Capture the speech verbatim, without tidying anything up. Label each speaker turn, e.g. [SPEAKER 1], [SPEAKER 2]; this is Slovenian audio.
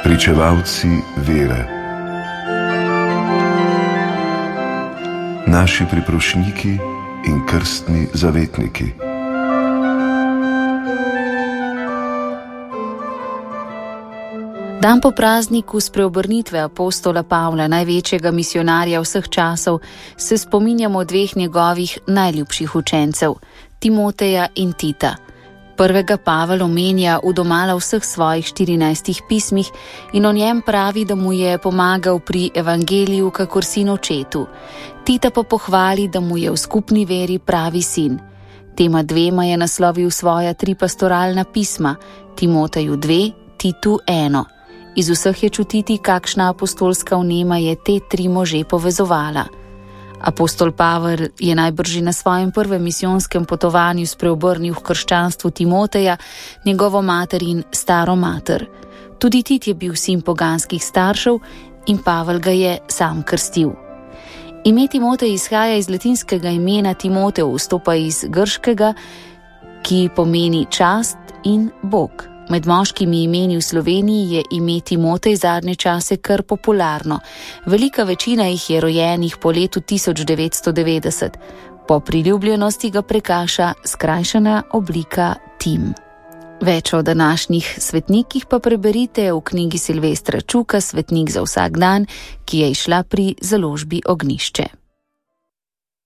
[SPEAKER 1] pričevalci vere, naši priprošniki in krstni zavetniki.
[SPEAKER 2] Dan po prazniku spreobrnitve apostola Pavla, največjega misionarja vseh časov, se spominjamo dveh njegovih najljubših učencev, Timoteja in Tita. Prvega Pavel omenja v domala vseh svojih štirinajstih pismih in o njem pravi, da mu je pomagal pri evangeliju kakor sin očetu. Tita pa pohvali, da mu je v skupni veri pravi sin. Tema dvema je naslovil svoja tri pastoralna pisma, Timoteju dve, Titu eno. Iz vseh je čutiti, kakšna apostolska vnema je te tri može povezovala. Apostol Pavel je najbrž na svojem prvem misijonskem potovanju spreobrnil v krščanstvu Timoteja, njegovo mater in staro mater. Tudi Tit je bil sin poganskih staršev in Pavel ga je sam krstil. Ime Timotej izhaja iz latinskega imena Timoteu, vstopa iz grškega, ki pomeni čast in Bog. Med moškimi imeni v Sloveniji je ime Timotej zadnje čase kar popularno. Velika večina jih je rojenih po letu tisoč devetsto devetdeset. Po priljubljenosti ga prekaša skrajšana oblika Tim. Več o današnjih svetnikih pa preberite v knjigi Silvestra Čuka Svetnik za vsak dan, ki je izšla pri založbi Ognjišče.